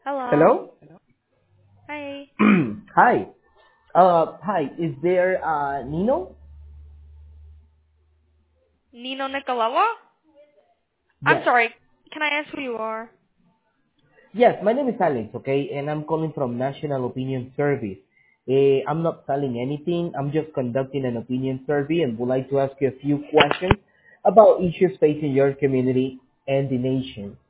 Hello. Hello? Hi. Hi. Hi. Is there Nino? Nino Nicolawa? I'm Yes. sorry. Can I ask who you are? Yes, my name is Alex, okay? And I'm calling from National Opinion Service. I'm not selling anything. I'm just conducting an opinion survey and would like to ask you a few questions about issues facing your community and the nation.